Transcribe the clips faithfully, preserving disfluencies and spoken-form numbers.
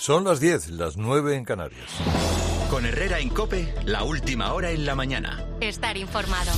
Son las diez, las nueve en Canarias. Con Herrera en COPE, la última hora en la mañana. Estar informado.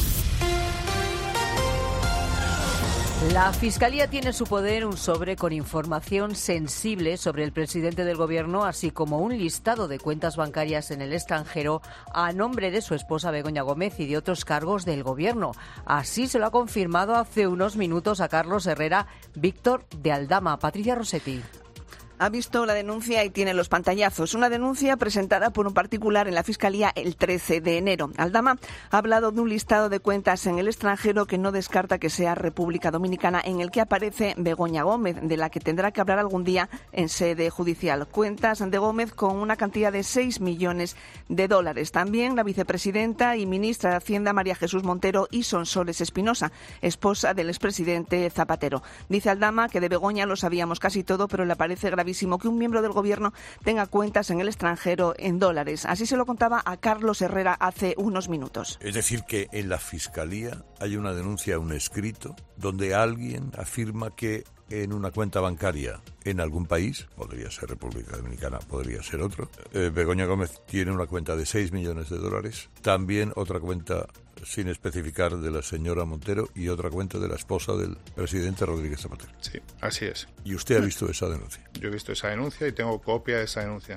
La Fiscalía tiene en su poder un sobre con información sensible sobre el presidente del Gobierno, así como un listado de cuentas bancarias en el extranjero a nombre de su esposa Begoña Gómez y de otros cargos del Gobierno. Así se lo ha confirmado hace unos minutos a Carlos Herrera Víctor de Aldama. Patricia Rossetti. Ha visto la denuncia y tiene los pantallazos. Una denuncia presentada por un particular en la Fiscalía el trece de enero. Aldama ha hablado de un listado de cuentas en el extranjero que no descarta que sea República Dominicana, en el que aparece Begoña Gómez, de la que tendrá que hablar algún día en sede judicial. Cuentas de Gómez con una cantidad de seis millones de dólares. También la vicepresidenta y ministra de Hacienda María Jesús Montero y Sonsoles Espinosa, esposa del expresidente Zapatero. Dice Aldama que de Begoña lo sabíamos casi todo, pero le parece gravísimo que un miembro del Gobierno tenga cuentas en el extranjero en dólares. Así se lo contaba a Carlos Herrera hace unos minutos. Es decir, que en la Fiscalía hay una denuncia, un escrito, donde alguien afirma que en una cuenta bancaria en algún país, podría ser República Dominicana, podría ser otro, eh, Begoña Gómez tiene una cuenta de seis millones de dólares, también otra cuenta sin especificar de la señora Montero y otra cuenta de la esposa del presidente Rodríguez Zapatero. Sí, así es. ¿Y usted ha visto esa denuncia? Yo he visto esa denuncia y tengo copia de esa denuncia.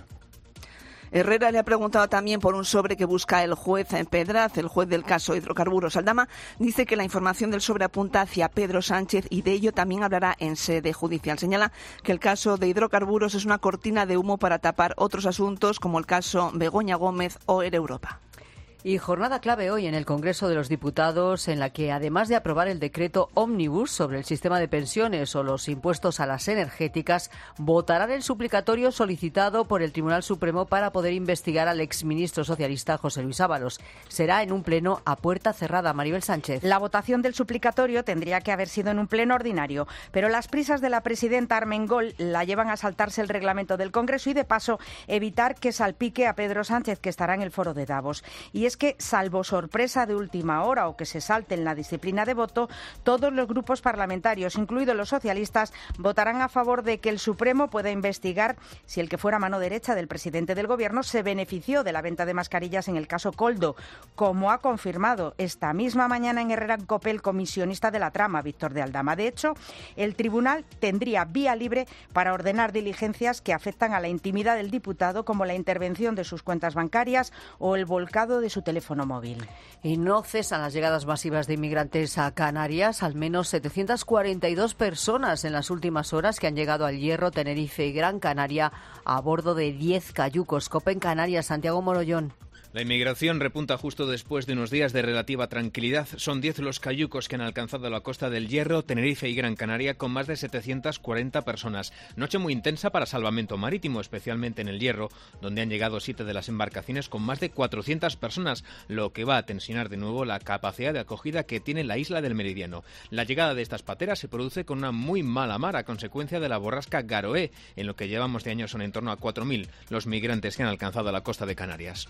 Herrera le ha preguntado también por un sobre que busca el juez Pedraz, el juez del caso Hidrocarburos. Aldama dice que la información del sobre apunta hacia Pedro Sánchez y de ello también hablará en sede judicial. Señala que el caso de Hidrocarburos es una cortina de humo para tapar otros asuntos como el caso Begoña Gómez o Air Europa. Y jornada clave hoy en el Congreso de los Diputados, en la que, además de aprobar el decreto ómnibus sobre el sistema de pensiones o los impuestos a las energéticas, votarán el suplicatorio solicitado por el Tribunal Supremo para poder investigar al exministro socialista José Luis Ábalos. Será en un pleno a puerta cerrada. Maribel Sánchez. La votación del suplicatorio tendría que haber sido en un pleno ordinario, pero las prisas de la presidenta Armengol la llevan a saltarse el reglamento del Congreso y, de paso, evitar que salpique a Pedro Sánchez, que estará en el foro de Davos. Y es que, salvo sorpresa de última hora o que se salten la disciplina de voto, todos los grupos parlamentarios, incluidos los socialistas, votarán a favor de que el Supremo pueda investigar si el que fuera mano derecha del presidente del Gobierno se benefició de la venta de mascarillas en el caso Koldo, como ha confirmado esta misma mañana en Herrera en COPE el comisionista de la trama, Víctor de Aldama. De hecho, el tribunal tendría vía libre para ordenar diligencias que afectan a la intimidad del diputado, como la intervención de sus cuentas bancarias o el volcado de su teléfono móvil. Y no cesan las llegadas masivas de inmigrantes a Canarias. Al menos setecientas cuarenta y dos personas en las últimas horas que han llegado al Hierro, Tenerife y Gran Canaria a bordo de diez cayucos. COPE en Canarias, Santiago Morollón. La inmigración repunta justo después de unos días de relativa tranquilidad. Son diez los cayucos que han alcanzado la costa del Hierro, Tenerife y Gran Canaria con más de setecientas cuarenta personas. Noche muy intensa para salvamento marítimo, especialmente en el Hierro, donde han llegado siete de las embarcaciones con más de cuatrocientas personas, lo que va a tensionar de nuevo la capacidad de acogida que tiene la isla del Meridiano. La llegada de estas pateras se produce con una muy mala mar a consecuencia de la borrasca Garoé. En lo que llevamos de año son en torno a cuatro mil los migrantes que han alcanzado la costa de Canarias.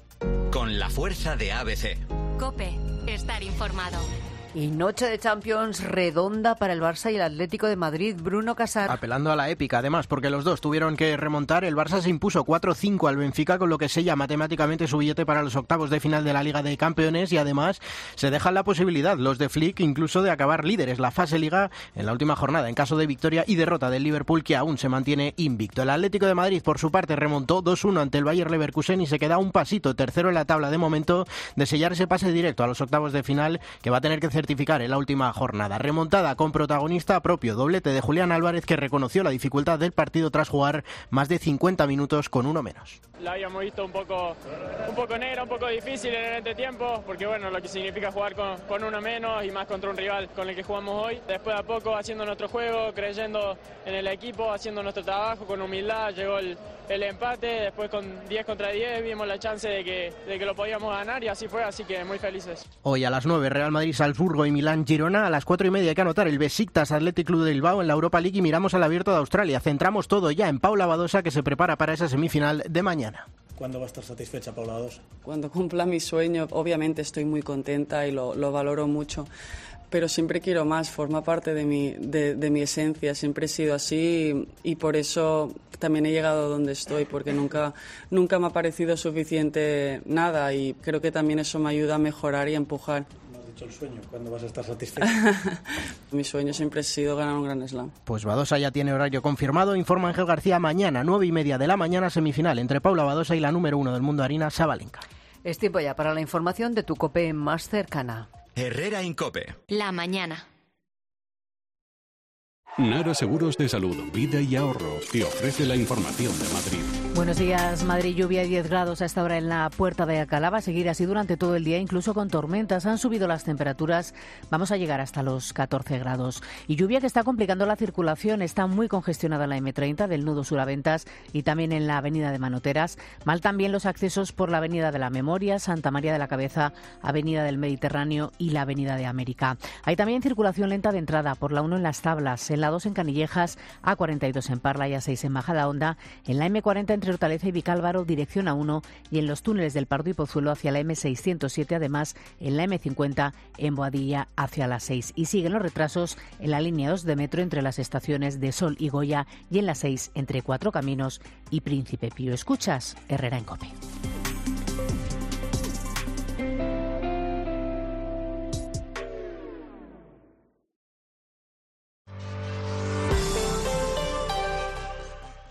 Con la fuerza de A B C. COPE, estar informado. Y noche de Champions redonda para el Barça y el Atlético de Madrid. Bruno Casar. Apelando a la épica, además, porque los dos tuvieron que remontar. El Barça se impuso cuatro cinco al Benfica, con lo que sella matemáticamente su billete para los octavos de final de la Liga de Campeones, y además se dejan la posibilidad, los de Flick, incluso de acabar líderes la fase Liga en la última jornada, en caso de victoria y derrota del Liverpool, que aún se mantiene invicto. El Atlético de Madrid, por su parte, remontó dos uno ante el Bayer Leverkusen y se queda un pasito, tercero en la tabla de momento, de sellar ese pase directo a los octavos de final que va a tener que certificar en la última jornada. Remontada con protagonista propio, doblete de Julián Álvarez, que reconoció la dificultad del partido tras jugar más de cincuenta minutos con uno menos. La habíamos visto un poco, un poco negra, un poco difícil en el entretiempo, porque bueno, lo que significa jugar con, con uno menos y más contra un rival con el que jugamos hoy. Después de a poco haciendo nuestro juego, creyendo en el equipo, haciendo nuestro trabajo con humildad, llegó el, el empate. Después con diez contra diez vimos la chance de que, de que lo podíamos ganar y así fue, así que muy felices. Hoy a las nueve, Real Madrid, Salzburgo y Milán Girona. A las cuatro y media hay que anotar el Besiktas Athletic Club de Bilbao en la Europa League y miramos al Abierto de Australia. Centramos todo ya en Paula Badosa, que se prepara para esa semifinal de mañana. ¿Cuándo va a estar satisfecha Paula Badosa? Cuando cumpla mi sueño. Obviamente estoy muy contenta y lo, lo valoro mucho, pero siempre quiero más, forma parte de mi, de, de mi esencia, siempre he sido así y, y por eso también he llegado donde estoy, porque nunca, nunca me ha parecido suficiente nada y creo que también eso me ayuda a mejorar y a empujar. ¿No has dicho el sueño? ¿Cuándo vas a estar satisfecho? Mi sueño siempre ha sido ganar un Grand Slam. Pues Badosa ya tiene horario confirmado, informa Ángel García. Mañana, nueve y media de la mañana, semifinal entre Paula Badosa y la número uno del mundo, Aryna Sabalenka. Es tiempo ya para la información de tu COPE más cercana. Herrera en COPE. La mañana. Nara Seguros de Salud, Vida y Ahorro te ofrece la información de Madrid. Buenos días, Madrid. Lluvia y diez grados a esta hora en la Puerta de Alcalá. Va a seguir así durante todo el día, incluso con tormentas. Han subido las temperaturas. Vamos a llegar hasta los catorce grados. Y lluvia que está complicando la circulación. Está muy congestionada la eme treinta del nudo sur a Ventas y también en la avenida de Manoteras. Mal también los accesos por la avenida de la Memoria, Santa María de la Cabeza, avenida del Mediterráneo y la avenida de América. Hay también circulación lenta de entrada por la uno en Las Tablas, en la dos en Canillejas, a cuarenta y dos en Parla y a seis en Majadahonda, en la eme cuarenta entre Hortaleza y Vicálvaro, dirección a uno, y en los túneles del Pardo y Pozuelo hacia la eme seiscientos siete, además en la eme cincuenta en Boadilla hacia las seis. Y siguen los retrasos en la línea dos de metro entre las estaciones de Sol y Goya y en la seis entre Cuatro Caminos y Príncipe Pío. Escuchas Herrera en COPE.